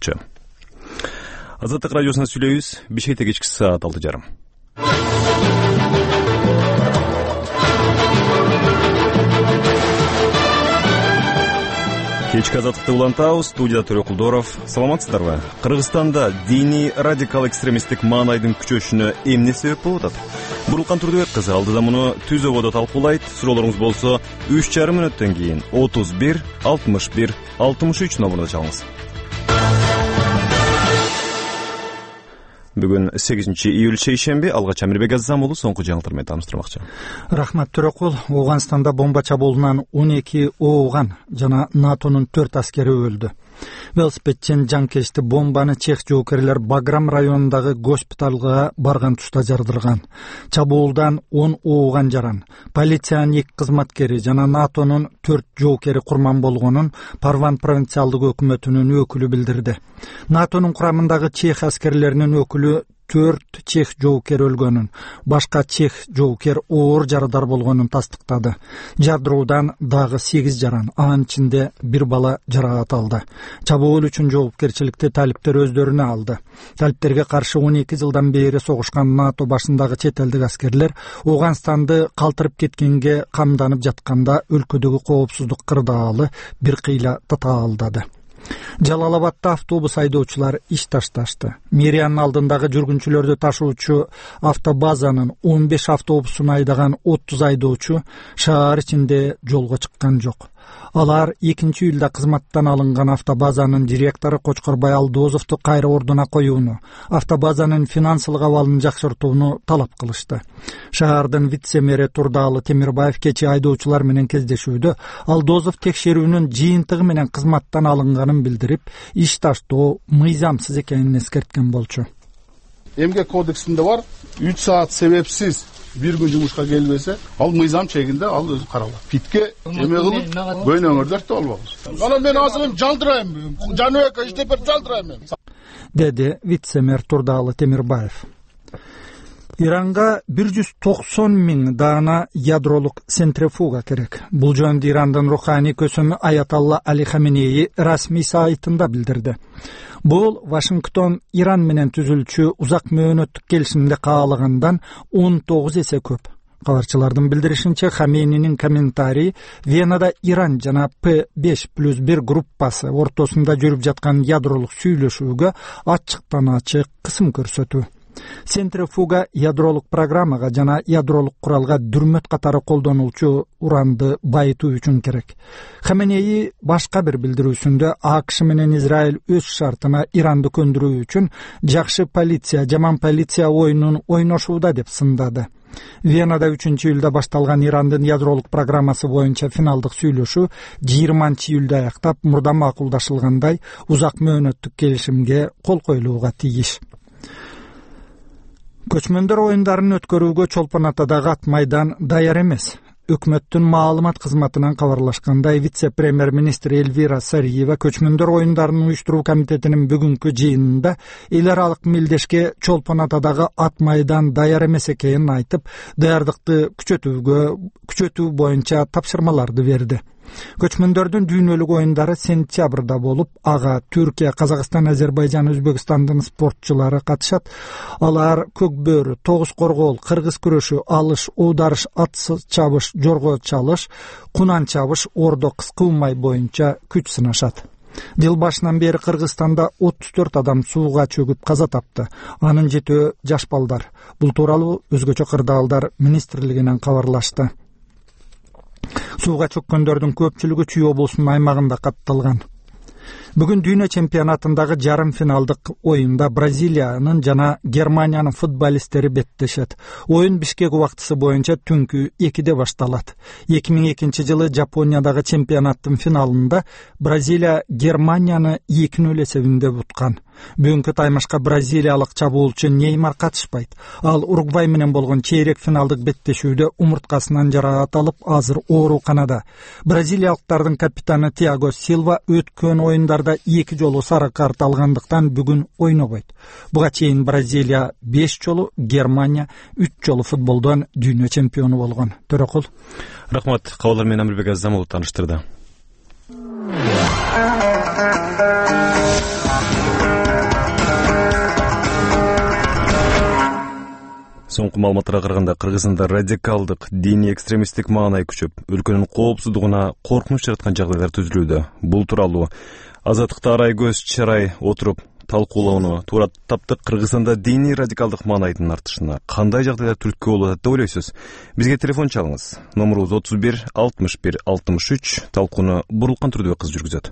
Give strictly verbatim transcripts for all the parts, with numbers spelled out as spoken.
таныштырмакчы. Азаттык радиосуна сүйлөйбүз. Бишкекте кечки саат алты жарым. Кечки азаттыкты улантабыз. Студияда Төрөкулдоров. Саламатсыздарбы? Кыргызстанда диний радикал экстремисттик маанайдын күчөшүнө эмне себеп болуп атат? Бурулкан Турдубек кызы алдыда муну түзөбодо талкуулайт. Суроолоруңуз болсо үч жарым мүнөттөн кийин отуз бир алтымыш бир алтымыш үч номуруна чалыңыз. Бүгүн сегизинчи июль шейшемби. Алгач Амирбек Аззам уулу соңку жаңылыктар менен тааныштырмакчы. Рахмат Төрөкул. Ооганстанда бомба чабуулунан он эки ооган жана НАТОнун төрт аскери өлдү. Велосипедчен жанкечти бомбаны чех жоокерлер Баграм районундагы госпиталга барган тушта жардырган. Чабуулдан он ооган жаран. Полициянын эки кызматкери жана НАТОнун төрт жоокери курман болгонун Парван провинциалдык өкмөтүнүн өкүлү билдирди. НАТОнун курамындагы чех аскерлеринин өкүлү төрт чех жоокер өлгөнүн, башка чех жоокер оор жарадар болгонун тастыктады. Жардыруудан дагы сегиз жаран, анын ичинде бир бала жаракат алды. Чабуул үчүн жоопкерчиликти талиптер өздөрүнө алды. Талиптерге каршы он эки жылдан бери согушкан НАТО башындагы чет элдик аскерлер Ооганстанды калтырып кеткенге камданып жатканда өлкөдөгү коопсуздук кырдаалы бир кыйла татаалдады. Жалалабадда автобус айдоочулар иш ташташты. Мэриянын алдындагы жүргүнчүлөрдү ташуучу автобазанын он беш автобусун айдаган отуз айдоочу шаар ичинде жолго чыккан жок. Алар экинчи июлда кызматтан алынган автобазанын директору Кочкорбай Алдозовду кайра ордуна коюуну, автобазанын финансылык абалын жакшыртууну талап кылышты. Шаардын вице-мэри Турдаалы Темирбаев кечээ айдоочулар менен кездешүүдө Алдозов текшерүүнүн жыйынтыгы менен кызматтан алынганын билдирип, иш таштоо мыйзамсыз экенин эскерткен болчу. Эмгек кодексинде бар, үч саат себепсиз бир күн жумушка келбесе, ал мыйзам чегинде ал өзү каралат. Питке эме кылып, бөйнөңөрдөр да болбоңуз. Ана мен азыр жалдырайм, Жаныбек иштеп жалдырайм. Деди вице-мэр Турдаалы Темирбаев. Иранга бир жүз токсон миң даана ядролук центрифуга керек. Бул жөнүндө Ирандын руханий көсөмү Аяталла Али Хаменеи расмий сайтында билдирди. Бул Вашингтон Иран менен түзүлчү узак мөөнөттүк келишимде каалагандан он тогуз эсе көп. Кабарчылардын билдиришинче, Хаменинин комментарии Венада Иран жана П беш плюс бир группасы ортосунда жүрүп жаткан ядролук сүйлөшүүгө ачыктан ачык кысым көрсөтүү. Центрифуга ядролук программага жана ядролук куралга дүрмөт катары колдонулчу уранды байытуу үчүн керек. Хаменеи башка бир билдирүүсүндө АКШ менен Израиль өз шартына Иранды көндүрүү үчүн жакшы полиция, жаман полиция оюнун ойношууда деп сындады. Венада үчүнчү июлда башталган Ирандын ядролук программасы боюнча финалдык сүйлөшүү жыйырманчы июлда аяктап, мурда макулдашылгандай узак мөөнөттүк келишимге кол коюлууга тийиш. Көчмөндөр оюндарын өткөрүүгө Чолпон Атадагы ат майдан даяр эмес. Өкмөттүн маалымат кызматынан кабарлашкандай, вице-премьер-министр Эльвира Сариева көчмөндөр оюндарын уюштуруу комитетинин бүгүнкү жыйынында эл аралык милдешке Чолпон Атадагы ат майдан даяр эмес экенин айтып, даярдыкты күчөтүүгө күчөтүү боюнча тапшырмаларды берди. Көчмөндөрдүн дүйнөлүк оюндары сентябрда болуп, ага Түркия, Казакстан, Азербайжан, Өзбекстандын спортчулары катышат. Алар көк бөрү, тогуз коргоол, кыргыз күрөшү, алыш, оодарыш, ат чабыш, жорго чалыш, кунан чабыш, ордо кыскы умай боюнча күч сынашат. Жыл башынан бери Кыргызстанда отуз төрт адам сууга чөгүп каза тапты. Анын жетөө жаш балдар. Бул тууралуу Өзгөчө кырдаалдар министрлигинен кабарлашты. Сууга чөккөндөрдүн көпчүлүгү Чүй облусунун аймагында катталган. Бүгүн дүйнө чемпионатындагы жарым финалдык оюнда Бразилиянын жана Германиянын футболисттери беттешет. Оюн Бишкек убактысы боюнча түнкү экиде башталат. эки миң экинчи жылы Жапониядагы чемпионаттын финалында Бразилия Германияны эки нөл эсебинде буткан. Бүгүнкү таймашка бразилиялык чабуулчу Неймар катышпайт. Ал Уругвай менен болгон чейрек финалдык беттешүүдө умурткасынан жаракат алып, азыр ооруканада. Бразилиялыктардын капитаны Тиаго Силва өткөн оюндарда эки жолу сары карт алгандыктан бүгүн ойнобойт. Буга чейин Бразилия беш жолу, Германия үч жолу футболдон дүйнө чемпиону болгон. Төрөкул. Рахмат. Кабалдар менен Амирбек Аззамов таныштырды. Соңку маалыматтарга караганда Кыргызстанда радикалдык диний экстремисттик маанай күчөп, өлкөнүн коопсуздугуна коркунуч жараткан жагдайлар түзүлүүдө. Бул тууралуу Азаттыкта Арай Көз Чарай отуруп талкуулоону туура таптык. Кыргызстанда диний радикалдык маанайдын артышына кандай жагдайлар түрткү болот деп ойлойсуз? Бизге телефон чалыңыз. Номерубуз отуз бир алтымыш бир алтымыш үч. Талкууну Бурулкан Турдубек кызы жүргүзөт.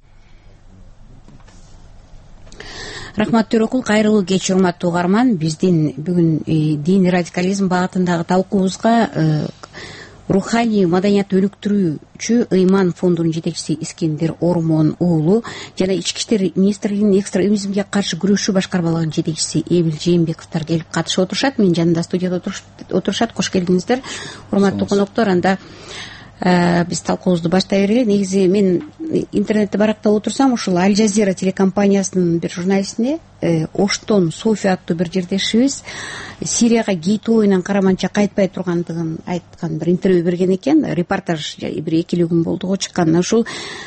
Рахмат Төрөкул, кайрылуу кеч урматтуу угарман. Биздин бүгүн диний радикализм багытындагы талкуубузга руханий маданиятты өнүктүрүүчү Ыйман фондунун жетекчиси Искендер Ормон уулу жана Ички иштер министрлигинин экстремизмге каршы күрөшүү башкармалыгынын жетекчиси Эбил Жээнбековдор келип катышып отурушат. Менин жанымда студияда отурушат. Кош келиңиздер, урматтуу коноктор. Анда биз талкуубузду баштай берели. Негизи мен интернетте барактап отурсам, ушул Аль Жазира телекомпаниясынын бир журналистине Оштон София аттуу бир жердешибиз Сирияга кетүү оюнан караманча кайтпай тургандыгын айткан бир интервью берген экен. Репортаж бир эки эле күн болду го чыккан. Ушул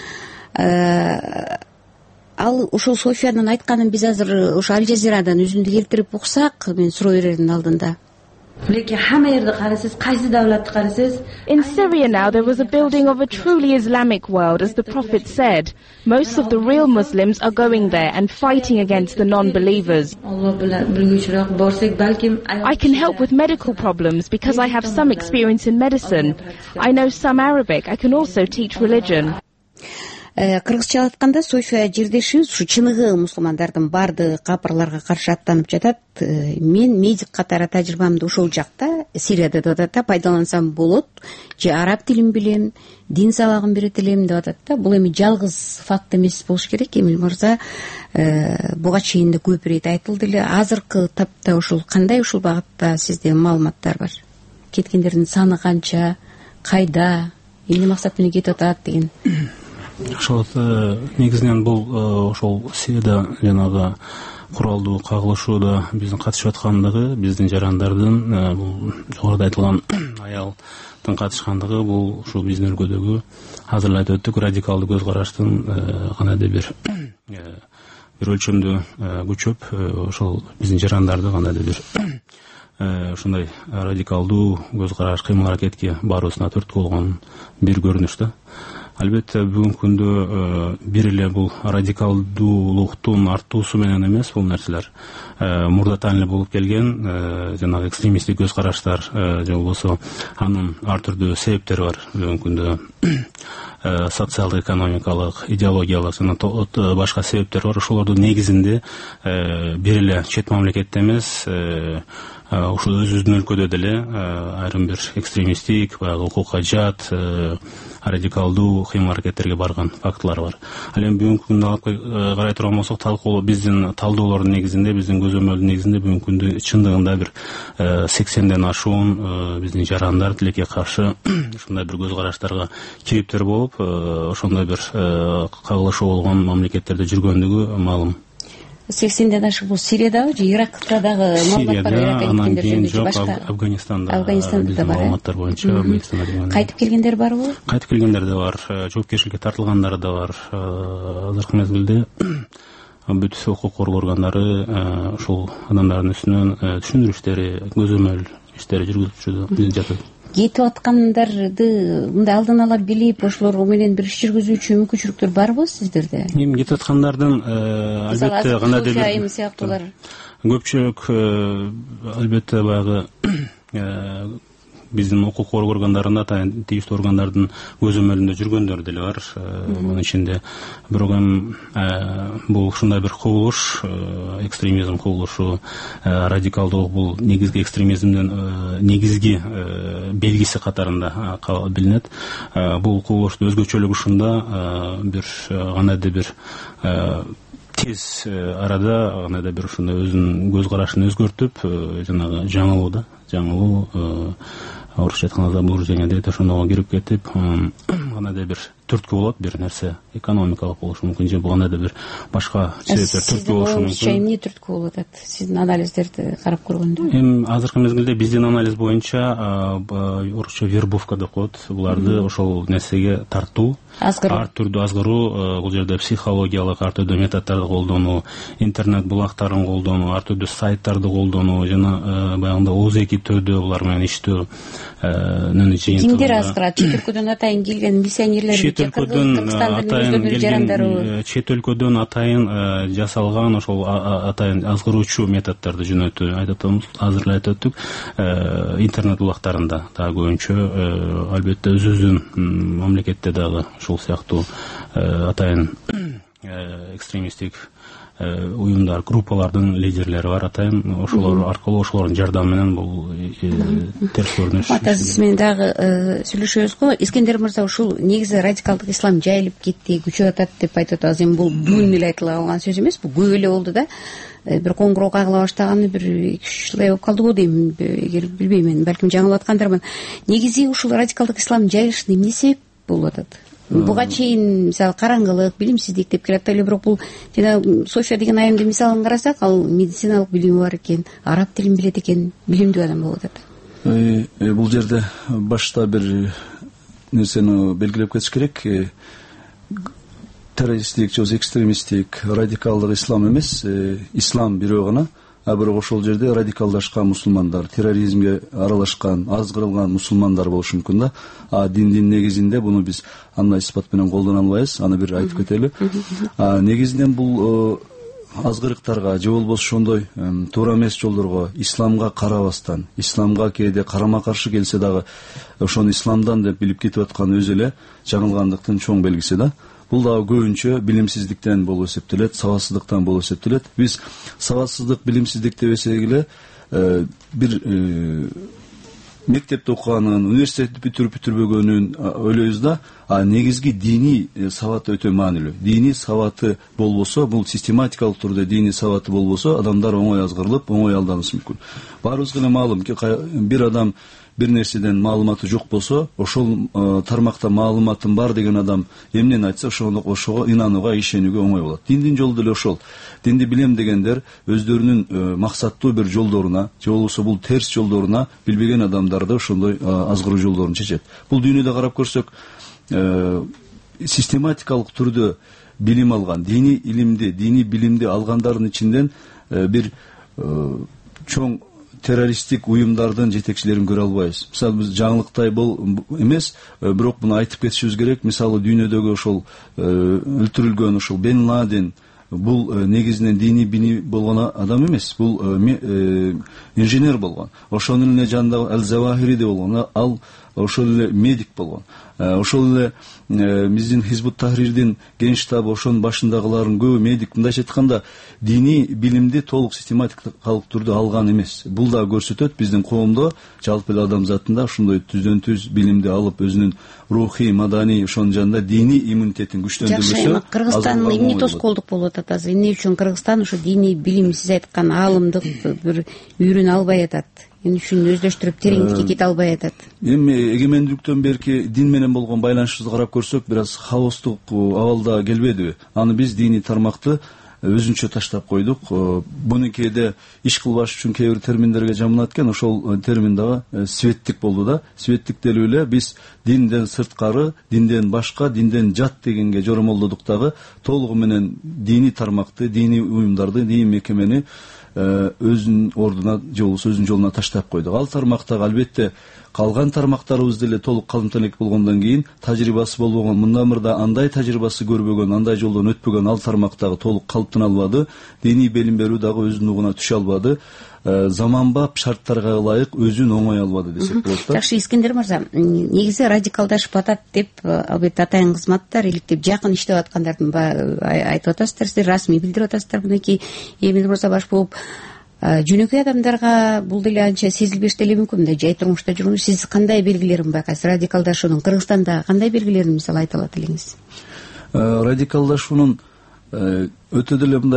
ал ушул Софиянын айтканын биз азыр ушу Аль Жазирадан үзүндү келтирип уксак, мен суроо берердин алдында. In Syria now there was a building of a truly Islamic world, as the Prophet said. Most of the real Muslims are going there and fighting against the non-believers. I can help with medical problems because I have some experience in medicine. I know some Arabic. I can also teach religion. Кыргызча айтканда София жердешибиз ушу чыныгы мусулмандардын баардыгы капырларга каршы аттанып жатат. Мен медик катары тажрыйбамды ушул жакта Сирияда деп атат да, пайдалансам болот, же араб тилин билем, дин сабагын берет элем деп атат да. Бул эми жалгыз факт эмес болуш керек. Эмил мырза буга чейин да көп ирет айтылды эле. Азыркы тапта ушул кандай ушул багытта сизде маалыматтар бар? Кеткендердин саны канча, кайда, эмне максат менен кетип атат деген? Ошол негизинен бул ошол Сирияда жанагы куралдуу кагылышууда биздин катышып аткандыгы, биздин жарандардын бул жогоруда айтылган аялдын катышкандыгы, бул ушул биздин өлкөдөгү азыр айтып өттүк радикалдуу көз караштын кандайдыр бир бир өлчөмдө күчөп, ошол биздин жарандарды кандайдыр бир ушундай радикалдуу көз караш, кыймыл аракетке баруусуна түрткү болгон бир көрүнүш да. Албетте бүгүнкү күндө бир эле бул радикалдуулуктун артуусу менен эмес, бул нерселер мурдатан эле болуп келген, жанагы экстремисттик көз караштар же болбосо анын ар түрдүү себептери бар. Бүгүнкү күндө социалдык, экономикалык, идеологиялык жана башка себептер бар. Ошолордун негизинде бир эле чет мамлекетте эмес, ушул өзүбүздүн өлкөдө деле айрым бир экстремисттик, баягы укукка жат, радикалдуу кыймыл аракеттерге барган фактылар бар. Ал эми бүгүнкү күндө алып карай турган болсок, талкуу биздин талдоолордун негизинде, биздин көзөмөлдүн негизинде бүгүнкү күндө чындыгында бир сексенден ашуун биздин жарандар тилекке каршы ушундай бир көз караштарга кириптер болуп, ошондой бир кагылышуу болгон мамлекеттерде жүргөндүгү маалым. сексенден ашык бул Сириядабы же Иракта дагы маалымат бар? Анан кийин жок, Афганистанда. Афганистанда да бар. Маалыматтар боюнча Афганистанда. Кайтып келгендер барбы? Кайтып келгендер да бар, жоопкерчиликке тартылгандар да бар. Азыркы мезгилде бүт укук коргоо органдары ушул адамдардын үстүнөн түшүндүрүштөрү, көзөмөл иштери жүргүзүп жатат. Кетип аткандарды мындай алдын ала билип, ошолор менен бир иш жүргүзүүчү мүмкүнчүлүктөр барбы сиздерде? Эми кетип аткандардын албетте кандайдыр бир сыяктуулар көпчүлүк албетте баягы биздин укук коргоо органдарында, тийиштүү органдардын көзөмөлүндө жүргөндөр деле бар. Мунун ичинде бирок эми бул ушундай бир кубулуш, экстремизм кубулушу, радикалдуулук бул негизги экстремизмдин негизги белгиси катарында билинет. Бул кубулуштун өзгөчөлүгү ушунда, бир кандайдыр бир тез арада кандайдыр бир ушундай өзүнүн көз карашын өзгөртүп, жанагы жаңылуу да, жаңылуу орусча айтканда заблуждение дейт, ошондого кирип кетип, кандайдыр бир түрткү болот бир нерсе, экономикалык болушу мүмкүн же булгандай да бир башка себептер түрткү болушу мүмкүн. Эмне түрткү болуп атат сиздин анализдерди карап көргөндө? Эми азыркы мезгилде биздин анализ боюнча орусча вербовка деп коет, буларды ошол нерсеге тартуу, ар түрдүү азгыруу, бул жерде психологиялык ар түрдүү методдорду колдонуу, интернет булактарын колдонуу, ар түрдүү сайттарды колдонуу жана баягында ооз эки түрдүү булар менен иштөөнүн жыйынтыгында. Кимдер азгырат? Чет өлкөдөн атайын келген миссионерлер, чет өлкөдөн атайын келген, чет өлкөдөн атайын жасалган ошол атайын азгыруучу методдорду жөнөтүү, айтып атабыз, азыр эле айтып өттүк, интернет булактарында дагы көбүнчө, албетте өзүбүздүн мамлекетте дагы ушул сыяктуу атайын экстремисттик уюмдар, группалардын лидерлери бар атайын, ошолор аркылуу, ошолордун жардамы менен бул терс көрүнүш. Атасыз менен дагы сүйлөшөбүз го. Искендер мырза, ушул негизи радикалдык ислам жайылып кетти, күчөп атат деп айтып атабыз. Эми бул бүгүн эле айтыла калган сөз эмес, бул көп эле болду да. Бир коңгуроо кагыла баштаганы бир эки үч жылдай болуп калды го дейм, эгер билбейм, балким жаңылып аткандармын. Негизи ушул радикалдык ислам жайылышына эмне себеп болуп атат? Буга чейин мисалы караңгылык, билимсиздик деп келет эле, бирок бул жана София деген айымдын мисалын карасак, ал медициналык билими бар экен, араб тилин билет экен, билимдүү адам болуп атат. Бул жерде башта бир нерсени белгилеп кетиш керек. Террористтик же экстремисттик, радикалдык ислам эмес, ислам бирөө гана. А бирок ошол жерде радикалдашкан мусулмандар, терроризмге аралашкан, азгырылган мусулмандар болушу мүмкүн да. А диндин негизинде буну биз андай исбат менен колдоно албайбыз. Аны бир айтып кетели. А негизинен бул азгырыктарга же болбосо ошондой туура эмес жолдорго, исламга карабастан, исламга кээде карама каршы келсе дагы ошону исламдан деп билип кетип аткан өзү эле жаңылгандыктын чоң белгиси да. Бул дагы көбүнчө билимсиздиктен болуп эсептелет, сабатсыздыктан болуп эсептелет. Биз сабатсыздык, билимсиздик дебесек эле бир мектепте окуганын, университетти бүтүрүп бүтүрбөгөнүн ойлойбуз да, а негизги диний сабат өтө маанилүү. Диний сабаты болбосо, бул систематикалык түрдө диний сабаты болбосо, адамдар оңой азгырылып, оңой алданышы мүмкүн. Баарыбызга эле маалым ки, бир адам бир нерседен маалыматы жок болсо, ошол тармакта маалыматым бар деген адам эмнени айтса, ошого ошого инанууга, ишенүүгө оңой болот. Диндин жолу деле ошол. Динди билем дегендер өздөрүнүн максаттуу бир жолдоруна, же болбосо бул терс жолдоруна билбеген адамдарды ошондой азгыруу жолдорун чечет. Бул дүйнөдө карап көрсөк, систематикалык түрдө билим алган, диний илимди, диний билимди алгандардын ичинен бир чоң террористтик уюмдардын жетекчилерин көрө албайбыз. Мисалы биз жаңылыктай бол эмес, бирок муну айтып кетишибиз керек. Мисалы дүйнөдөгү ошол өлтүрүлгөн ошол Бен Ладен, бул негизинен диний бини болгон адам эмес, бул инженер болгон. Ошонун эле жанында Ал-Завахири де болгон, ал ошол эле медик болгон. Ошол эле биздин Хизбут Тахрирдин ген штабы, ошонун башындагылардын көбү медик. Мындайча айтканда, диний билимди толук систематикалык түрдө алган эмес. Бул да көрсөтөт биздин коомдо, жалпы эле адамзатында ошондой түздөн түз билимди алып, өзүнүн рухий, маданий, ошонун жанында диний иммунитетин күчтөндүрүлсө, Кыргызстан эмне тоскоолдук болуп атат азыр? Эмне үчүн Кыргызстан ошо диний билим, сиз айткан аалымдык бир үйрөнө албай атат? Эмне үчүн өздөштүрүп тереңдикке кете албай атат? Эми эгемендүүлүктөн берки дин менен болгон байланышыбызды карап көрсөк, бир аз хаостук абалда келбедиби? Аны биз диний тармакты өзүнчө таштап койдук. Буну кээде иш кылбаш үчүн кээ бир терминдерге жамылат экен, ошол термин дагы светтик болду да. Светтик делүү эле биз динден сырткары, динден башка, динден жат дегенге жоромолдодук дагы, толугу менен диний тармакты, диний уюмдарды, диний мекемени өзүнүн ордуна же болбосо өзүнүн жолуна таштап койдук. Ал тармактагы албетте калган тармактарыбыз деле толук калымталек болгондон кийин тажрыйбасы болбогон, мындан мурда андай тажрыйбасы көрбөгөн, андай жолдон өтпөгөн ал тармактагы толук калыптана албады. Диний билим берүү дагы өзүнүн угуна түшө албады. Заманбап шарттарга ылайык өзүн оңой албады десек болот да. Жакшы, Искендер мырза, негизи радикалдашып атат деп албетте атайын кызматтар иликтеп жакын иштеп аткандардын айтып атасыздар, сиздер расмий билдирип атасыздар. Мынакей Эмил мырза баш болуп жөнөкөй адамдарга бул деле анча сезилбеш деле мүмкүн. Мындай жай турмушта жүргөн сиз кандай белгилерин байкайсыз? Радикалдашуунун Кыргызстанда кандай белгилерин мисалы айта алат элеңиз? Радикалдашуунун өтө деле мындай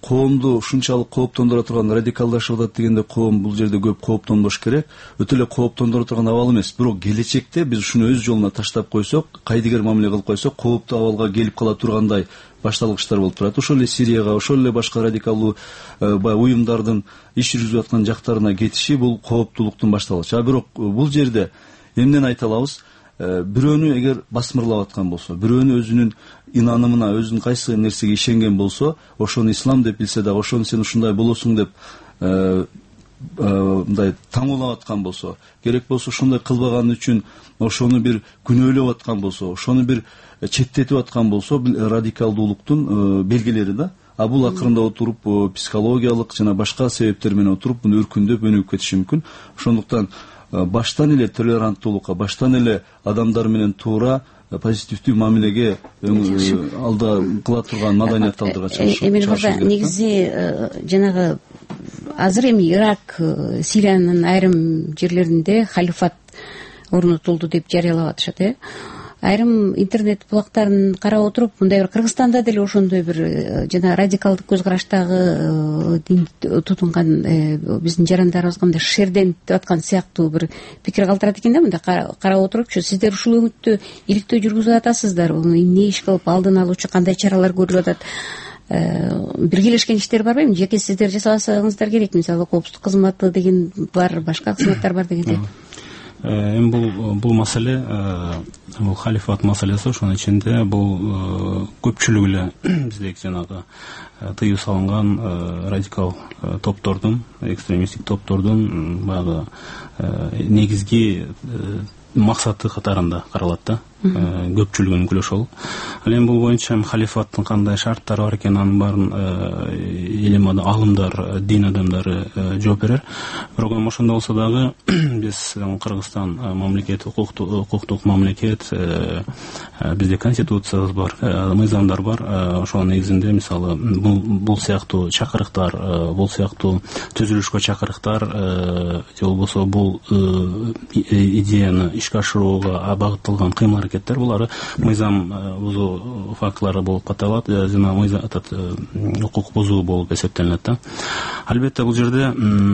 коомду ушунчалык кооптондура турган радикалдашып атат дегенде коом бул жерде көп кооптонбош керек. Өтө эле кооптондура турган абал эмес. Бирок келечекте биз ушуну өз жолуна таштап койсок, кайдыгер мамиле кылып койсок, кооптуу абалга келип кала тургандай башталгычтар болуп турат. Ошол эле Сирияга, ошол эле башка радикалдуу баягы уюмдардын иш жүргүзүп аткан жактарына кетиши бул кооптуулуктун башталгычы. А бирок бул жерде эмнени айта алабыз? Бирөөнү эгер басмырлап аткан болсо, бирөөнү өзүнүн инанымына, өзүнүн кайсы нерсеге ишенген болсо, ошону ислам деп билсе дагы, ошону сен ушундай болосуң деп мындай таңуулап аткан болсо, керек болсо ушундай кылбаганы үчүн ошону бир күнөөлөп аткан болсо, ошону бир четтетип аткан болсо, радикалдуулуктун белгилери да. А бул акырында отуруп психологиялык жана башка себептер менен отуруп муну өркүндөп өнүгүп кетиши мүмкүн. Ошондуктан баштан эле толеранттуулукка, баштан эле адамдар менен туура позитивдүү мамилеге алда кыла турган маданиятты алдыга чыгыш. Эмир мырза, негизи жанагы азыр эми Ирак, Сириянын айрым жерлеринде халифат орнотулду деп жарыялап атышат, э? Айрым интернет булактарын карап отуруп, мындай бир Кыргызстанда деле ошондой бир жана радикалдык көз караштагы дин тутунган биздин жарандарыбыз кандай шерденип аткан сыяктуу бир пикир калтырат экен да. Мындай карап отурупчу, сиздер ушул өңүттө иликтөө жүргүзүп атасыздар, эмне иш кылып алдын алуучу кандай чаралар көрүлүп атат? Биргелешкен иштер барбы? Эми жеке сиздер жасабасаңыздар керек, мисалы коопсуздук кызматы деген бар, башка кызматтар бар дегендей. Эми бул бул маселе, бул халифат маселеси, ошонун ичинде бул көпчүлүгү эле биздеги жанагы тыюу салынган радикал топтордун, экстремисттик топтордун баягы негизги максаты катарында каралат да, көпчүлүгүнүн күлөшү ошол. Ал эми бул боюнча калифаттын кандай шарттары бар экен, анын баарын илим алымдар, дин адамдары жооп берер. Бирок эми ошондо болсо дагы биз Кыргызстан мамлекет, укуктук мамлекет, бизде конституциябыз бар, мыйзамдар бар. Ошонун негизинде мисалы бул бул сыяктуу чакырыктар, бул сыяктуу түзүлүшкө чакырыктар же болбосо бул идеяны ишке ашырууга багытталган кыймыл-аракеттер, булар мыйзам бузуу фактылары болуп каталат, жана мыйзам укук бузуу болуп эсептелинет да. Албетте бул жерде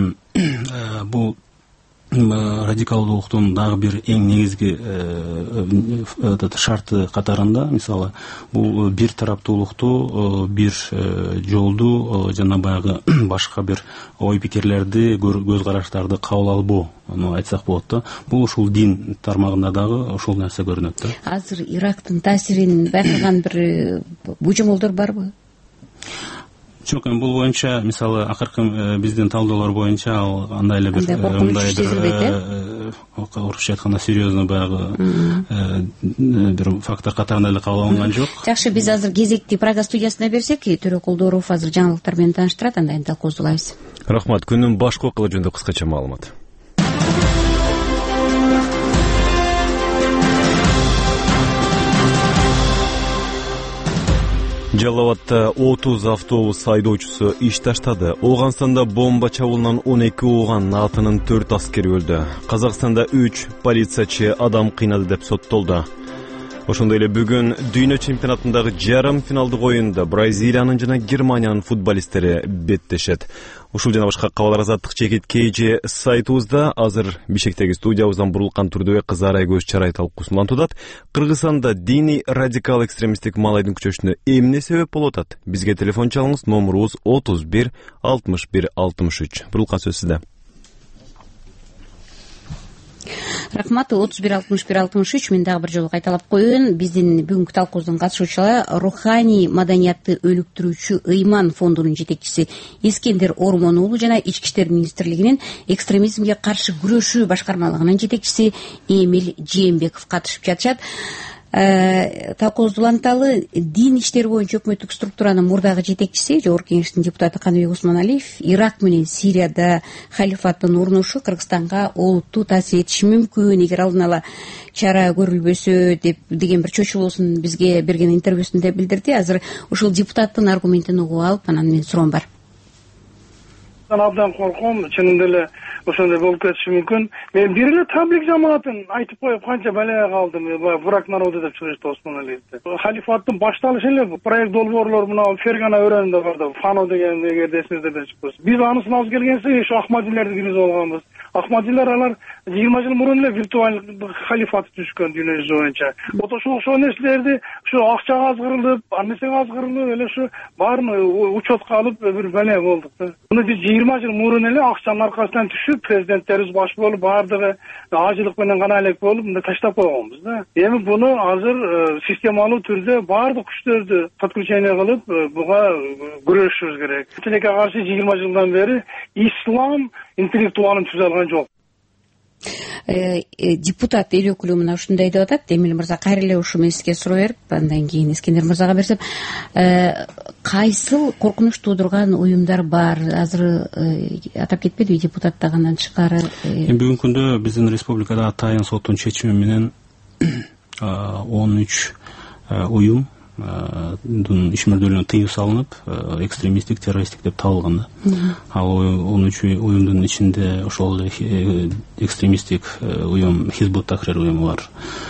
бул радикалдуулуктун дагы бир эң негизги шарты катарында мисалы бул бир тараптуулукту, бир жолду жана баягы башка бир ой пикирлерди, көз караштарды кабыл албоо, аны айтсак болот да. Бул ушул дин тармагында дагы ошол нерсе көрүнөт да. Азыр Ирактын таасирин байкаган бир бужумолдор барбы? Жок, эми бул боюнча мисалы акыркы биздин талдоолор боюнча ал андай эле бир мындай бир орусча айтканда серьезно баягы бир фактор катарында эле кабыл алынган жок. Жакшы, биз азыр кезекти Прага студиясына берсек, Төрөкулдоров азыр жаңылыктар менен тааныштырат, андан талкуусулайбыз. Рахмат. Күнүн башкы окуялар жөнүндө кыскача маалымат. Жалал Абадта отуз автобус айдоочусу иш таштады. Ооганстанда бомба чабуулунан он эки ооган атынын төрт аскери өлдү. Казакстанда үч полициячы адам кыйнады деп соттолду. Ошондой эле бүгүн дүйнө чемпионатындагы жарым финалдык оюнда Бразилиянын жана Германиянын футболисттери беттешет. Ушул жана башка кабарлар азаттык чекит кейжи сайтыбызда. Азыр Бишкектеги студиябыздан бурулган түрдө кызарай көз чарай талкуусун улантуудат. Кыргызстанда диний радикал экстремисттик маалайдын күчөшүнө эмне себеп болуп атат? Бизге телефон чалыңыз, номерубуз отуз бир алтымыш бир алтымыш үч. Бурулган сөз сизде. Рахмат. отуз бир алтымыш бир алтымыш үч. Мен дагы бир жолу кайталап коеюн. Биздин бүгүнкү талкуубуздун катышуучулары руханий маданиятты өнүктүрүүчү Ыйман фондунун жетекчиси Искендер Ормон уулу жана Ички иштер министрлигинин экстремизмге каршы күрөшүү башкармалыгынын жетекчиси Эмил Жээнбеков катышып жатышат. Талкуубузду уланталы. Дин иштери боюнча өкмөттүк структуранын мурдагы жетекчиси, Жогорку Кеңештин депутаты Каныбек Усманалиев Ирак менен Сирияда халифаттын орношу Кыргызстанга олуттуу таасир этиши мүмкүн эгер алдын ала чара көрүлбөсө деп деген бир чочулуусун бизге берген интервьюсунда билдирди. Азыр ушул депутаттын аргументин угуп алып, анан менин суроом бар. Абдан корком, чынында эле ошондой болуп кетиши мүмкүн. Мен бир эле таблик жамаатын айтып коюп канча балага калдым. Враг народа деп чыгышты Осмон Алиевде. Халифаттын башталышы эле проект долбоорлор мына Фергана өрөөнүндө бар да, Фано деген эгерде эсиңиздерде чыкпаса. Биз анысын алып келгенсе, ошо Ахмадилерди киргизип алганбыз. Ахмадилер алар жыйырма жыл мурун эле виртуалдык халифат түшкөн дүйнө жүзү боюнча. Вот ошол ошол нерселерди ушу акчага азгырылып, анысыга азгырылып, эле ушу баарын учетко алып бир бале болдук да. Муну биз жыйырма жыл мурун эле акчанын аркасынан түшүп, президенттерибиз баш болуп, баардыгы ажылык менен гана элек болуп, мындай таштап койгонбуз да. Эми буну азыр системалуу түрдө баардык күчтөрдү подключение кылып, буга күрөшүбүз керек. Тилекке каршы жыйырма жылдан бери ислам интеллектуалын түзө алган жок. Депутат эл өкүлү мына ушундай деп атат. Эмил мырза кайра эле ушул мезгилге суроо берип, андан кийин Искендер мырзага берсем, кайсыл коркунуч туудурган уюмдар бар? Азыр атап кетпедиби депутаттыгынан тышкары? Бүгүнкү күндө биздин республикада Атайын соттун чечими менен он үч уюм ишмердүүлүгүнө тыюу салынып, экстремисттик, террористтик деп табылган да. Ал он үч уюмдун ичинде ошол экстремисттик уюм Хизбут Тахрир уюму бар.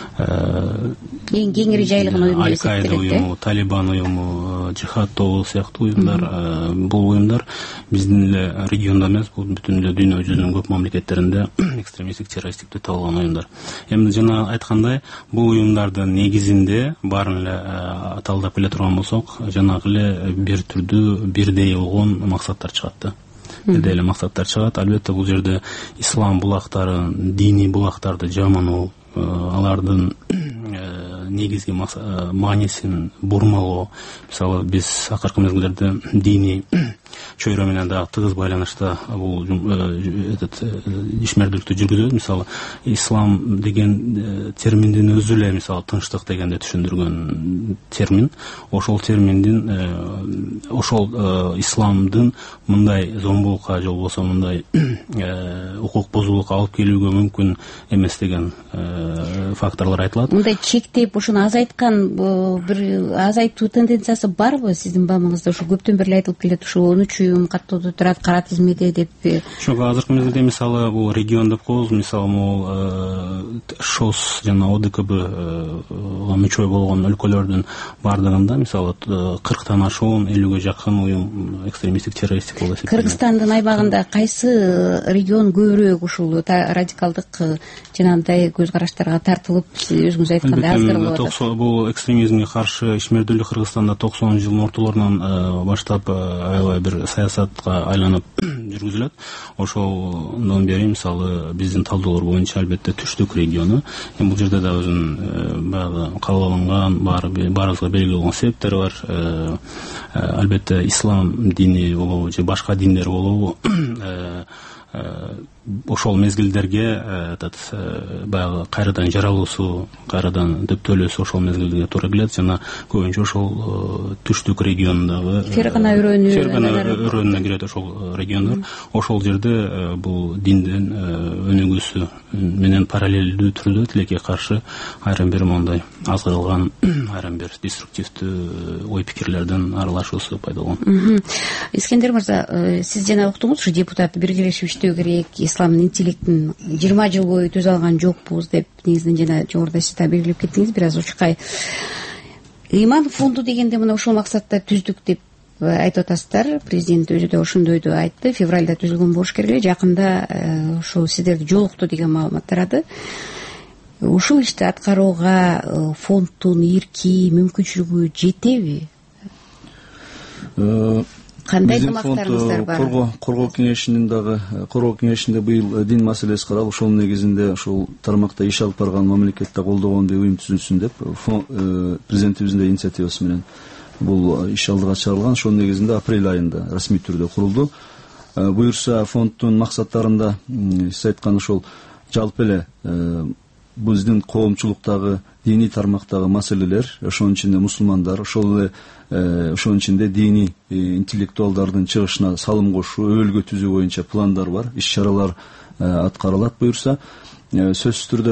Эң кеңири жайылган уюм деп эсептелет. Аль-Каида уюму, Талибан уюму, Жихад тобу сыяктуу уюмдар. Бул уюмдар биздин эле региондо эмес, бул бүтүн эле дүйнө жүзүнүн көп мамлекеттеринде экстремисттик, террористтик деп табылган уюмдар. Эми жана айткандай, бул уюмдардын негизинде баарын эле аталдап келе турган болсок, жанагы эле бир түрдүү бирдей болгон максаттар чыгат да. Бирдей эле максаттар чыгат. Албетте бул жерде ислам булактарын, диний булактарды жаманоо, алардын негизги маанисин бурмалоо. Мисалы, биз акыркы мезгилдерде диний чөйрө менен дагы тыгыз байланышта бул этот ишмердүүлүктү жүргүзөбүз. Мисалы, ислам деген терминдин өзү эле, мисалы, тынчтык дегенде түшүндүргөн термин. Ошол терминдин, ошол исламдын мындай зомбулукка же болбосо мындай укук бузуулукка алып келүүгө мүмкүн эмес деген факторлор айтылат. Мындай чектеп, ушуну азайткан бир азайтуу тенденциясы барбы сиздин бамыңызда? Ушу көптөн бери айтылып келет, ушу он үч уюм каттоодо турат, кара тизмеде деп. Жок, азыркы мезгилде мисалы бул регион деп коебуз, мисалы могул ШОС жана ОДКБга мүчө болгон өлкөлөрдүн бардыгында мисалы кырктан ашуун, элүүгө жакын уюм экстремисттик, террористтик болуп эсептелет. Кыргызстандын айбагында кайсы регион көбүрөөк ушул радикалдык жанагындай көз караштарга тартылып, өзүңүз айткандай аздырылып атат? Бул экстремизмге каршы ишмердүүлүк Кыргызстанда токсонунчу жылдын ортолорунан баштап аябай бир саясатка айланып жүргүзүлөт. Ошондон бери мисалы биздин талдоолор боюнча албетте түштүк региону. Эми бул жерде да өзүнүн баягы кабыл алынган, баарыбызга белгилүү болгон себептери бар. Албетте ислам дини болобу же башка диндер болобу, ошол мезгилдерге этот баягы кайрадан жаралуусу, кайрадан дөптөлүүсү ошол мезгилге туура келет. Жана көбүнчө ошол түштүк регионундагы Фергана өрөөнү өрөөнүнө кирет ошол региондор. Ошол жерде бул диндин өнүгүүсү менен параллелдүү түрдө тилекке каршы айрым бир мондай азгырылган, айрым бир деструктивдүү ой пикирлердин аралашуусу пайда болгон. Искендер мырза, сиз жана уктуңуз, ушу депутат биргелешип иштөө керек, исламдын интеллектин жыйырма жыл бою түзө алган жокпуз деп негизинен жана жогоруда сиз да белгилеп кеттиңиз. Бир аз учкай ыйман фонду дегенде мына ушул максатта түздүк деп айтып атасыздар. Президент өзү да ошондойду айтты. Февралда түзүлгөн болуш керек эле. Жакында ушул сиздерди жолукту деген маалымат тарады. Ушул ишти аткарууга фонддун ирки, мүмкүнчүлүгү жетеби? Кандай ынтымактарыңыздар бар? Коргоо кеңешинин дагы коргоо кеңешинде быйыл дин маселеси каралып, ошол негизинде ушул тармакта иш алып барган мамлекетте колдогондой уюм түзүлсүн деп президентибиздин да инициативасы менен бул иш алдыга чыгарылган. Ошол негизинде апрель айында расмий түрдө курулду. Буюрса фонддун максаттарында сиз айткан ошол жалпы эле биздин коомчулуктагы диний тармактагы маселелер, ошонун ичинде мусулмандар, ошол эле ошонун ичинде диний интеллектуалдардын чыгышына салым кошуу, өбөлгө түзүү боюнча пландар бар, иш чаралар аткарылат. Буюрса сөзсүз түрдө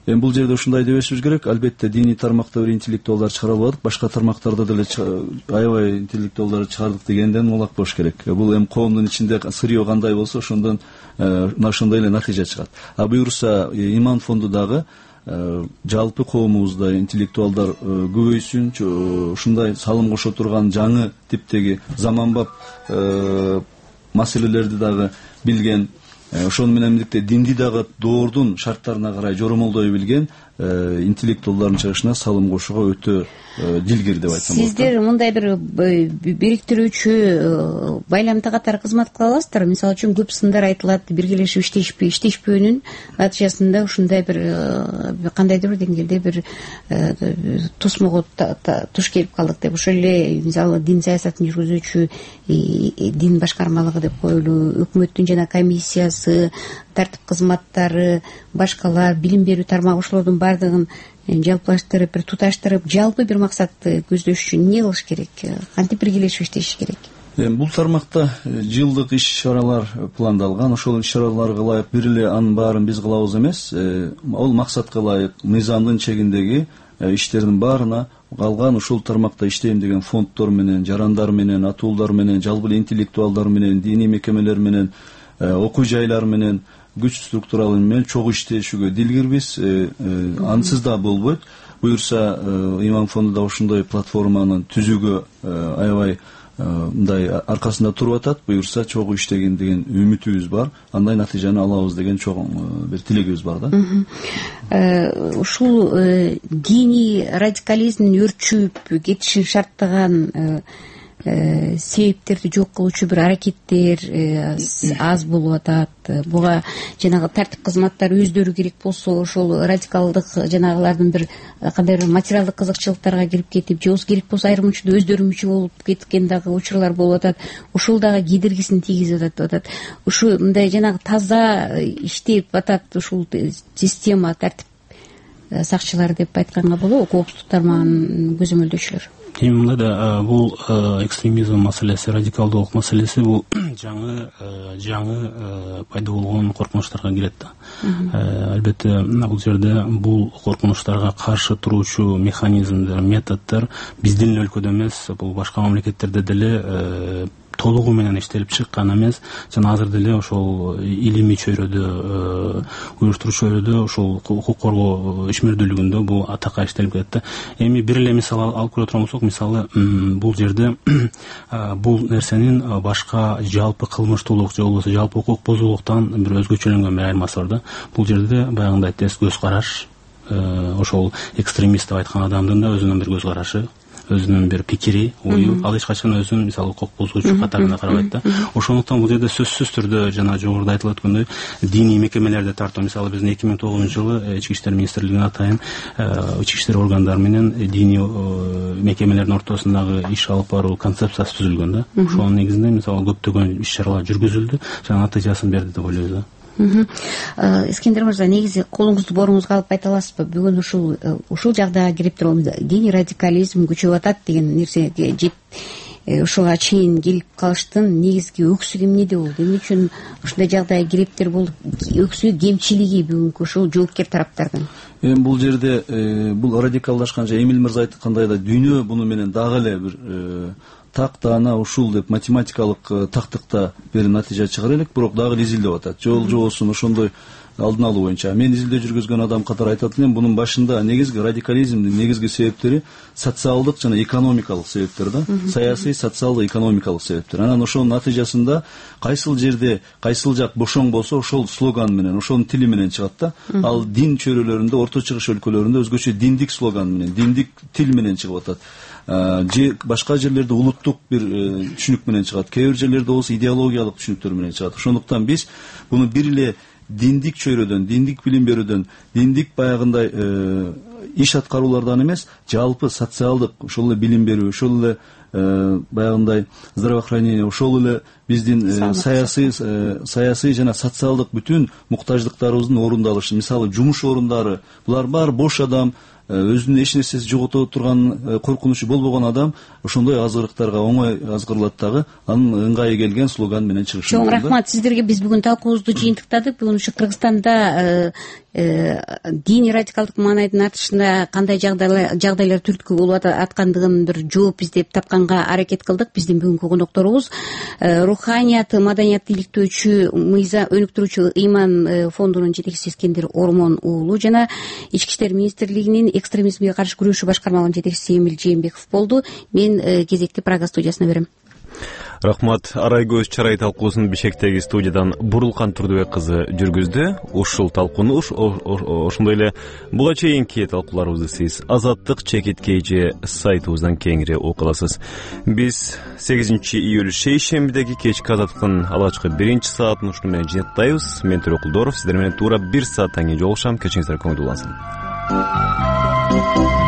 эми бул жерде ушундай дебешибиз керек. Албетте диний тармакта бир интеллектуалдар чыгара албадык, башка тармактарда деле аябай интеллектуалдар чыгардык дегенден улак болуш керек. Бул эми коомдун ичинде сырьё кандай болсо ошондон мына ошондой эле натыйжа чыгат. А буюрса иман фонду дагы жалпы коомубузда интеллектуалдар көбөйсүн, ушундай салым кошо турган жаңы типтеги заманбап маселелерди дагы билген, ошону менен бирдикте динди дагы доордун шарттарына карай жоромолдой билген интеллектуалдардын чыгышына салым кошууга өтө дилгир деп айтсам болот. Сиздер мындай бир бириктирүүчү байламда катары кызмат кыла аласыздар. Мисалы үчүн көп сындар айтылат, биргелешип иштешпей иштешпөөнүн натыйжасында ушундай бир кандайдыр бир деңгээлде бир тосмого туш келип калдык деп. Ошол эле мисалы дин саясатын жүргүзүүчү дин башкармалыгы деп коелу, өкмөттүн жана комиссиясы, тартип кызматтары, башкалар, билим берүү тармагы ошолордун баардыгын жалпылаштырып, бир туташтырып, жалпы бир максатты көздөш үчүн эмне кылыш керек? Кантип биргелешип иштеш керек? Эми бул тармакта жылдык иш-чаралар пландалган. Ошол иш-чараларга ылайык бир эле анын баарын биз кылабыз эмес. Ал максатка ылайык мыйзамдын чегиндеги иштердин баарына калган ушул тармакта иштейм деген фонддор менен, жарандар менен, атуулдар менен, жалпы эле интеллектуалдар менен, диний мекемелер менен, окуу жайлар менен, күч структуралары менен чогуу иштешүүгө дилгирбиз. Ансыз да болбойт. Буюрса иман фонду да ушундай платформаны түзүүгө аябай мындай аркасында туруп атат. Буюрса чогуу иштеген деген үмүтүбүз бар. Андай натыйжаны алабыз деген чоң бир тилегибиз бар да. Ушул диний радикализмдин өрчүп кетишин шарттаган себептерди жок кылуучу бир аракеттер аз болуп атат. Буга жанагы тартип кызматтары өздөрү керек болсо ошол радикалдык жанагылардын бир кандайдыр материалдык кызыкчылыктарга кирип кетип, же болбосо керек болсо айрым учурда өздөрү мүчө болуп кеткен дагы учурлар болуп атат. Ушул дагы кедергисин тийгизип атат. Ушу мындай жанагы таза иштеп атат ушул система, тартип сакчылары деп айтканга болобу, коопсуздук тармагынын көзөмөлдөөчүлөр? Эми мындай да бул экстремизм маселеси, радикалдуулук маселеси бул жаңы жаңы пайда болгон коркунучтарга кирет да. Албетте бул жерде бул коркунучтарга каршы туруучу механизмдер, методдор биздин өлкөдө эмес, бул башка мамлекеттерде деле толугу менен иштелип чыккан эмес. Жана азыр деле ошол илимий чөйрөдө, уюштуруу чөйрөдө, ошол укук коргоо ишмердүүлүгүндө бул атакка иштелип кетет да. Эми бир эле мисал алып көрө турган болсок, мисалы бул жерде бул нерсенин башка жалпы кылмыштуулук же болбосо жалпы укук бузуулуктан бир өзгөчөлөнгөн бир айырмасы бар да. Бул жерде баягындай тез көз караш, ошол экстремист деп айткан адамдын да өзүнүн бир көз карашы, өзүнүн бир пикири, ою, ал эч качан өзүн мисалы укук бузуучу катарында карабайт да. Ошондуктан бул жерде сөзсүз түрдө жана жогоруда айтылып өткөндөй диний мекемелерди тартуу, мисалы биздин эки миң тогузунчу жылы Ички иштер министрлигине атайын ички иштер органдары менен диний мекемелердин ортосундагы иш алып баруу концепциясы түзүлгөн да. Ошонун негизинде мисалы көптөгөн иш-чаралар жүргүзүлдү, жана натыйжасын берди деп ойлойбуз да. Искендер мырза, негизи колуңузду борууңузга алып айта аласызбы? Бүгүн ушул ушул жагдага кирип туруп диний радикализм күчөп атат деген нерсеге жет ушуга чейин келип калыштын негизги өксүгү эмнеде болду? Эмне үчүн ушундай жагдайга кириптер болуп, өксүгү, кемчилиги бүгүнкү ушул жоопкер тараптардын? Эми бул жерде бул радикалдашкан же Эмил мырза айткандай да дүйнө буну менен дагы эле бир так даана ушул деп математикалык тактыкта бир натыйжа чыгара элек, бирок дагы изилдеп атат. Жол жобосун ошондой алдын алуу боюнча мен изилдөө жүргүзгөн адам катары айтат элем, бунун башында негизги радикализмдин негизги себептери социалдык жана экономикалык себептер да. Саясий, социалдык, экономикалык себептер. Анан ошонун натыйжасында кайсыл жерде кайсыл жак бошоң болсо ошол слоган менен, ошонун тили менен чыгат да. Ал дин чөйрөлөрүндө, Орто Чыгыш өлкөлөрүндө өзгөчө диндик слоган менен, диндик тил менен чыгып атат. Же башка жерлерде улуттук бир түшүнүк менен чыгат, кээ бир жерлерде болсо идеологиялык түшүнүктөр менен чыгат. Ошондуктан биз буну бир эле диндик чөйрөдөн, диндик билим берүүдөн, диндик баягындай иш аткаруулардан эмес, жалпы социалдык, ошол эле билим берүү, ошол эле баягындай здравоохранение, ошол эле биздин саясий саясий жана социалдык бүтүн муктаждыктарыбыздын орундалышы, мисалы жумуш орундары, булар баары бош адам өзүнүн эч нерсеси жогото турган коркунучу болбогон адам ошондой азгырыктарга оңой азгырылат дагы. Анын ыңгайы келген слоган менен чыгышы. Чоң рахмат сиздерге. Биз бүгүн талкуубузду жыйынтыктадык. Бүгүн ушу Кыргызстанда диний радикалдык маанайдын артышында кандай жагдайлар түрткү болуп аткандыгын бир жооп издеп тапканга аракет кылдык. Биздин бүгүнкү конокторубуз руханият маданиятты иликтөөчү мыйзам өнүктүрүүчү ыйман фондунун жетекчиси Искендер Ормон уулу жана Ички иштер министрлигинин экстремизмге каршы күрөшүү башкармалыгынын жетекчиси Эмил Жээнбеков болду. Мен кезекти Прага студиясына берем. Рахмат. Арай көз чарай талкуусун Бишкектеги студиядан Бурулкан Турдубек кызы жүргүздү. Ушул талкууну ошондой эле буга чейинки талкууларыбызды сиз Азаттык чекиткей же сайтыбыздан кеңири окуй аласыз. Биз сегизинчи июль шейшембидеги кечки Азаттыктын алгачкы биринчи саатын ушуну менен жыйынтыктайбыз. Мен Төрөкулдоров, сиздер менен туура бир сааттан кийин жолугушам. Кечиңиздер көңүлдүү улансын.